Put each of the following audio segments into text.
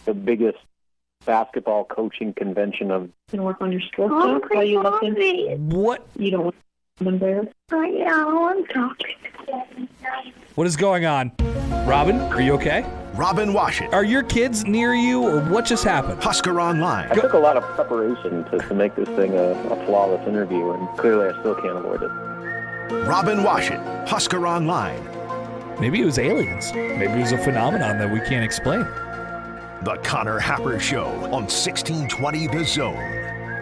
the biggest basketball coaching convention of. Can work on your skill set while you listen. What? You don't want to embarrass. Yeah, I'm talking. What is going on? Robin, are you okay? Robin Washit. Are your kids near you, or what just happened? Husker Online. I took a lot of preparation to make this thing a flawless interview, and clearly I still can't avoid it. Robin Washit. Husker Online. Maybe it was aliens. Maybe it was a phenomenon that we can't explain. The Connor Happer Show on 1620 The Zone.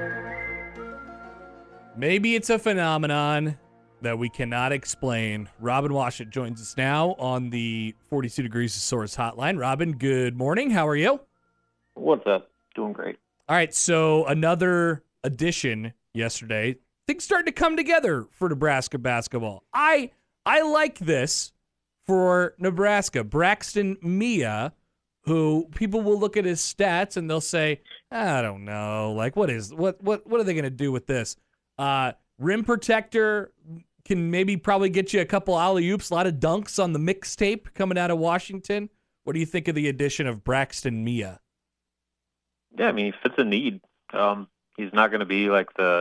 Maybe it's a phenomenon that we cannot explain. Robin Washit joins us now on the 42 Degrees of Source hotline. Robin, good morning. How are you? What's up? Doing great. All right, so another edition yesterday. Things starting to come together for Nebraska basketball. I like this for Nebraska. Braxton Mia, who people will look at his stats and they'll say, I don't know, like what are they going to do with this? Rim protector, can maybe probably get you a couple alley-oops, a lot of dunks on the mixtape coming out of Washington. What do you think of the addition of Braxton Mia? Yeah, I mean, he fits a need. He's not going to be like the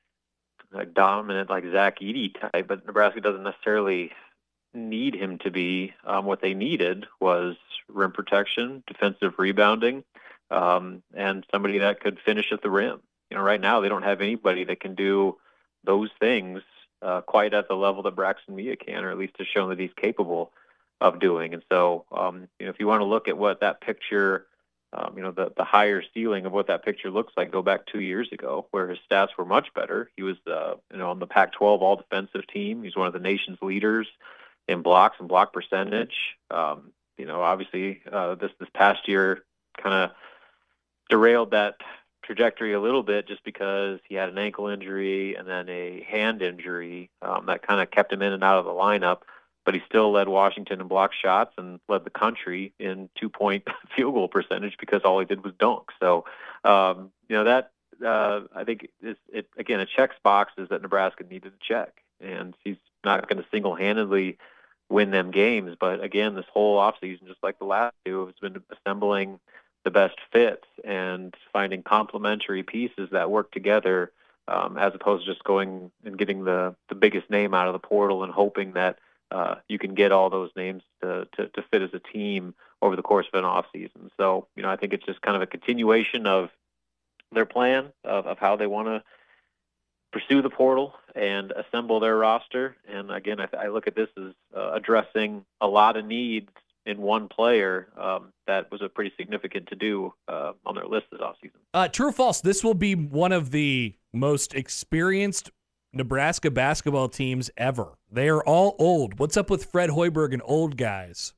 dominant like Zach Edey type, but Nebraska doesn't necessarily need him to be. What they needed was rim protection, defensive rebounding, and somebody that could finish at the rim. You know, right now they don't have anybody that can do those things quite at the level that Braxton Mia can, or at least has shown that he's capable of doing. And so, if you want to look at what that picture, the higher ceiling of what that picture looks like, go back 2 years ago where his stats were much better. He was, on the Pac-12 all-defensive team. He's one of the nation's leaders in blocks and block percentage. Obviously, this past year kind of derailed that trajectory a little bit just because he had an ankle injury and then a hand injury that kind of kept him in and out of the lineup, but he still led Washington in block shots and led the country in 2-point field goal percentage because all he did was dunk. So, that I think it checks boxes that Nebraska needed to check, and he's not going to single-handedly win them games. But again, this whole offseason, just like the last two, has been assembling the best fits and finding complementary pieces that work together, as opposed to just going and getting the biggest name out of the portal and hoping that you can get all those names to fit as a team over the course of an off season. So, I think it's just kind of a continuation of their plan of how they want to pursue the portal and assemble their roster. And again, I look at this as addressing a lot of needs in one player that was a pretty significant to do on their list this offseason. True or false, this will be one of the most experienced Nebraska basketball teams ever. They are all old. What's up with Fred Hoiberg and old guys?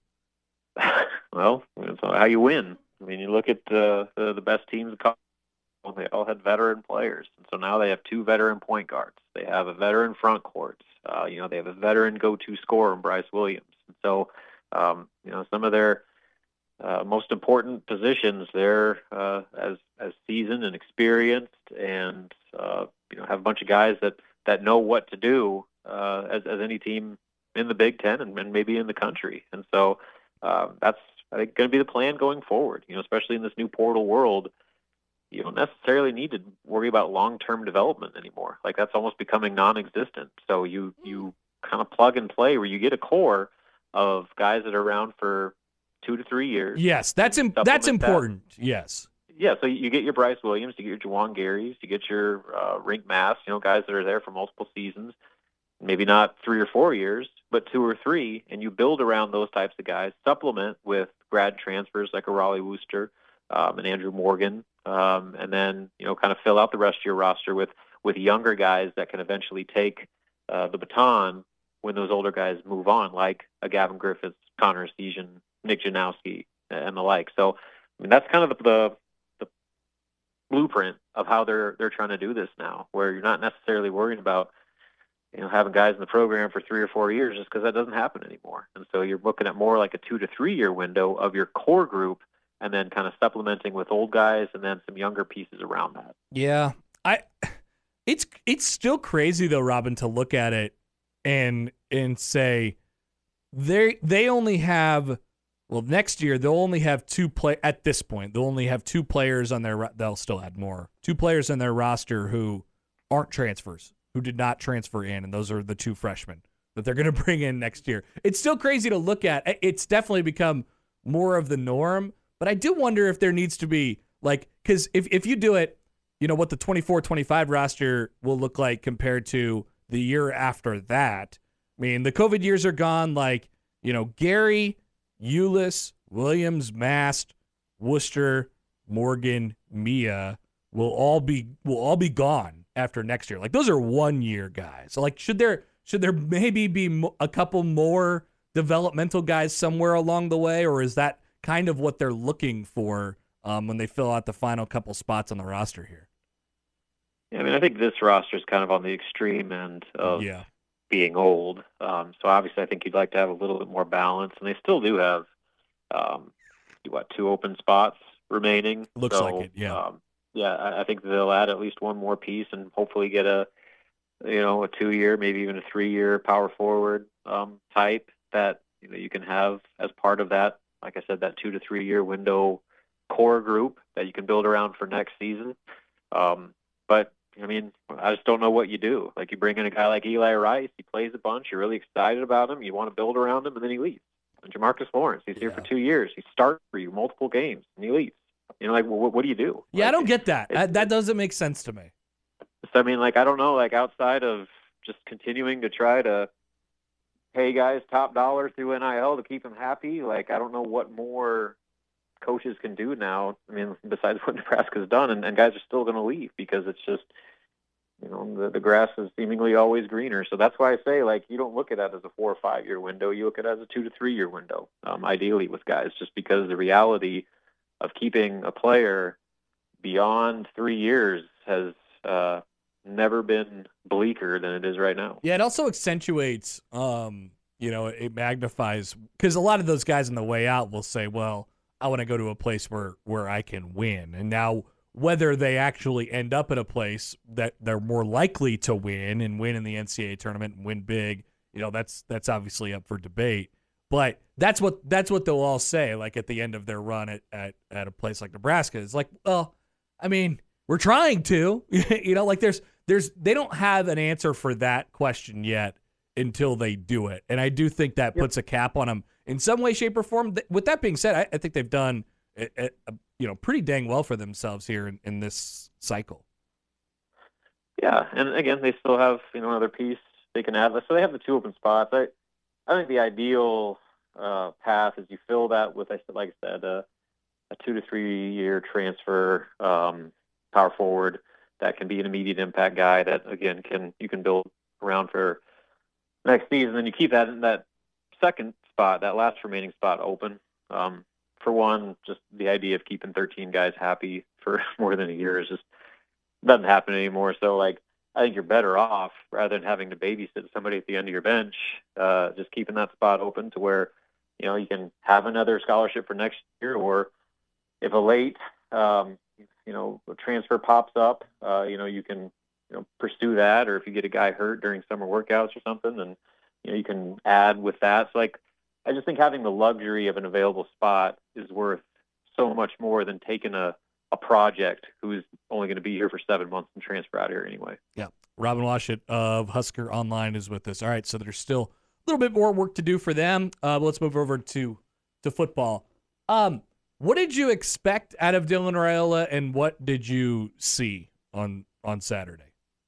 Well, that's how you win. I mean, you look at the best teams, they all had veteran players. And so now they have 2 veteran point guards. They have a veteran front court. They have a veteran go-to scorer in Bryce Williams. And so, some of their most important positions, they're as seasoned and experienced, and have a bunch of guys that know what to do as any team in the Big Ten and maybe in the country. And so that's, I think, going to be the plan going forward. Especially in this new portal world, you don't necessarily need to worry about long-term development anymore. Like, that's almost becoming non-existent. So you kind of plug and play where you get a core of guys that are around for 2 to 3 years. Yes, that's important. Yes. Yeah, so you get your Bryce Williams, you get your Juwan Garys, you get your Rink Mass, guys that are there for multiple seasons, maybe not 3 or 4 years, but 2 or 3, and you build around those types of guys, supplement with grad transfers like a Raleigh Wooster and Andrew Morgan, and then, kind of fill out the rest of your roster with younger guys that can eventually take the baton when those older guys move on, like a Gavin Griffiths, Connor Essegian, Nick Janowski, and the like. So, I mean, that's kind of the blueprint of how they're trying to do this now, where you're not necessarily worried about having guys in the program for 3 or 4 years, just because that doesn't happen anymore. And so you're looking at more like a 2 to 3 year window of your core group, and then kind of supplementing with old guys and then some younger pieces around that. Yeah, it's still crazy though, Robin, to look at it and say they only have Well, next year they'll only have at this point. They'll only have 2 players on their. They'll still add more. 2 players on their roster who aren't transfers, who did not transfer in, and those are the 2 freshmen that they're going to bring in next year. It's still crazy to look at. It's definitely become more of the norm, but I do wonder if there needs to be because if you do it, what the 24-25 roster will look like compared to the year after that. I mean, the COVID years are gone. Gary, Ulis, Williams, Mast, Worcester, Morgan, Mia will all be gone after next year. Those are 1-year guys. So should there maybe be a couple more developmental guys somewhere along the way, or is that kind of what they're looking for when they fill out the final couple spots on the roster here? Yeah, I mean, I think this roster is kind of on the extreme end of being old. So obviously I think you'd like to have a little bit more balance, and they still do have 2 open spots remaining. Looks like it, yeah. I think they'll add at least one more piece and hopefully get a 2-year, maybe even a 3-year power forward type that you can have as part of that. Like I said, that 2 to 3 year window core group that you can build around for next season. But I mean, I just don't know what you do. You bring in a guy like Eli Rice, he plays a bunch, you're really excited about him, you want to build around him, and then he leaves. And Jamarcus Lawrence, he's here for 2 years, he starts for you multiple games, and he leaves. What do you do? Yeah, I don't get that. That doesn't make sense to me. So, I mean, I don't know, outside of just continuing to try to pay guys top dollar through NIL to keep them happy, I don't know what more coaches can do now. I mean, besides what Nebraska's done, and guys are still going to leave because it's just, the grass is seemingly always greener. So that's why I say, you don't look at that as a 4 or 5 year window. You look at it as a 2 to 3 year window, ideally with guys, just because the reality of keeping a player beyond 3 years has never been bleaker than it is right now. Yeah, it also accentuates, it magnifies, because a lot of those guys on the way out will say, well, I want to go to a place where I can win. And now whether they actually end up at a place that they're more likely to win and win in the NCAA tournament and win big, that's obviously up for debate. But that's what they'll all say, at the end of their run at a place like Nebraska. It's well, I mean, we're trying to, they don't have an answer for that question yet until they do it. And I do think that puts a cap on them in some way, shape, or form. With that being said, I think they've done pretty dang well for themselves here in this cycle. Yeah, and again, they still have another piece they can add. So they have the 2 open spots. I think the ideal path is you fill that with, like I said, a 2 to 3 year transfer power forward that can be an immediate impact guy that again you can build around for next season. And you keep that second spot, that last remaining spot, open. For one, just the idea of keeping 13 guys happy for more than a year is just doesn't happen anymore. So I think you're better off, rather than having to babysit somebody at the end of your bench, just keeping that spot open to where you can have another scholarship for next year, or if a late transfer pops up, you can pursue that, or if you get a guy hurt during summer workouts or something, then you can add with that. So I just think having the luxury of an available spot is worth so much more than taking a project who's only going to be here for 7 months and transfer out here anyway. Yeah. Robin Washut of Husker Online is with us. All right, so there's still a little bit more work to do for them. But let's move over to football. What did you expect out of Dylan Raiola, and what did you see on Saturday?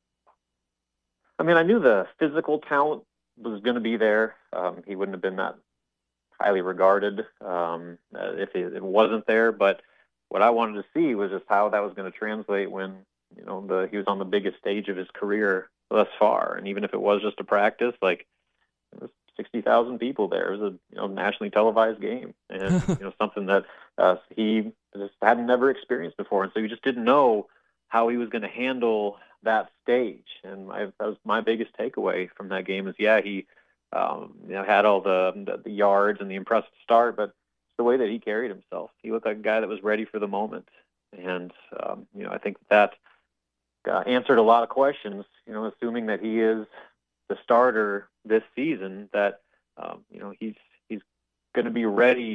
I mean, I knew the physical talent was going to be there. He wouldn't have been that highly regarded if it wasn't there. But what I wanted to see was just how that was going to translate when he was on the biggest stage of his career thus far. And even if it was just a practice, it was 60,000 people there. It was a nationally televised game, and something that he just had never experienced before. And so you just didn't know how he was going to handle that stage. And that was my biggest takeaway from that game is, he had all the yards and the impressive start, but the way that he carried himself, he looked like a guy that was ready for the moment. And, I think that answered a lot of questions, assuming that he is the starter this season, that, he's going to be ready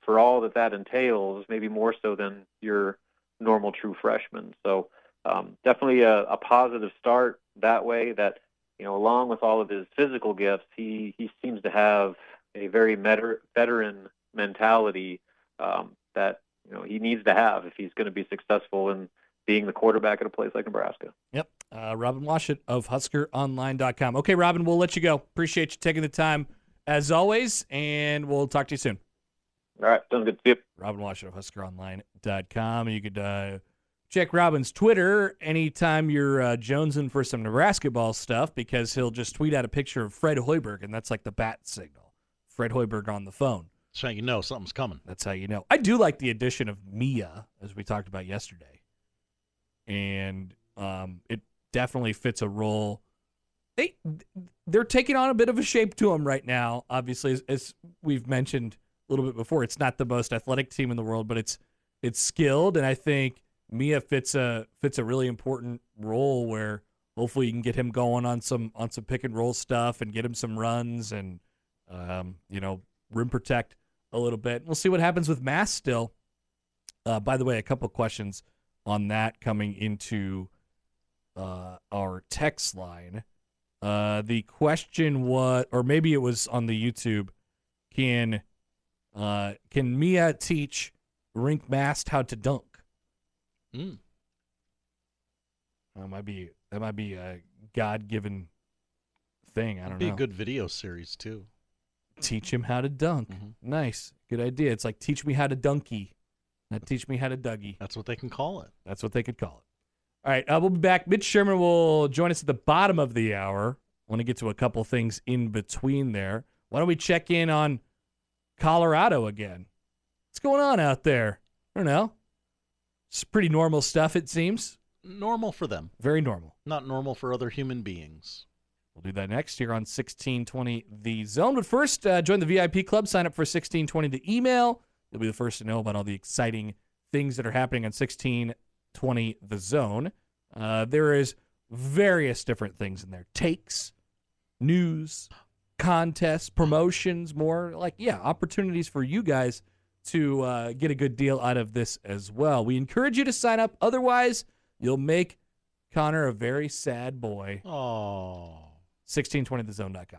for all that entails, maybe more so than your normal true freshman. So definitely a positive start that way. That, along with all of his physical gifts, he seems to have a very veteran mentality that he needs to have if he's going to be successful in being the quarterback at a place like Nebraska. Yep. Robin Washut of HuskerOnline.com. Okay, Robin, we'll let you go. Appreciate you taking the time as always, and we'll talk to you soon. All right. Sounds good. See you. Robin Washut of HuskerOnline.com. You could check Robin's Twitter anytime you're jonesing for some Nebraska ball stuff, because he'll just tweet out a picture of Fred Hoiberg, and that's like the bat signal. Fred Hoiberg on the phone. That's how you know something's coming. That's how you know. I do like the addition of Mia, as we talked about yesterday. And it definitely fits a role. They're taking on a bit of a shape to them right now, obviously, as we've mentioned a little bit before. It's not the most athletic team in the world, but it's skilled, and I think Mia fits a really important role where hopefully you can get him going on some pick and roll stuff and get him some runs and rim protect a little bit. We'll see what happens with Mass still. By the way, a couple questions on that coming into our text line. The question was, or maybe it was on the YouTube, can Mia teach Rink Mast how to dunk? That might be a God-given thing. I don't know. It'd be a good video series too. Teach him how to dunk. Mm-hmm. Nice. Good idea. It's like teach me how to dunky, not teach me how to Dougie. That's what they can call it. That's what they could call it. All right, we'll be back. Mitch Sherman will join us at the bottom of the hour. I want to get to a couple things in between there. Why don't we check in on Colorado again? What's going on out there? I don't know. It's pretty normal stuff, it seems. Normal for them. Very normal. Not normal for other human beings. We'll do that next here on 1620 The Zone. But first, join the VIP club. Sign up for 1620 The Email. You'll be the first to know about all the exciting things that are happening on 1620 The Zone. There is various different things in there. Takes, news, contests, promotions, more like, opportunities for you guys to get a good deal out of this as well. We encourage you to sign up. Otherwise, you'll make Connor a very sad boy. Oh. 1620thezone.com.